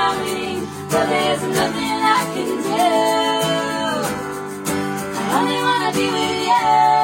darling, but there's nothing I can do. I only wanna be with you.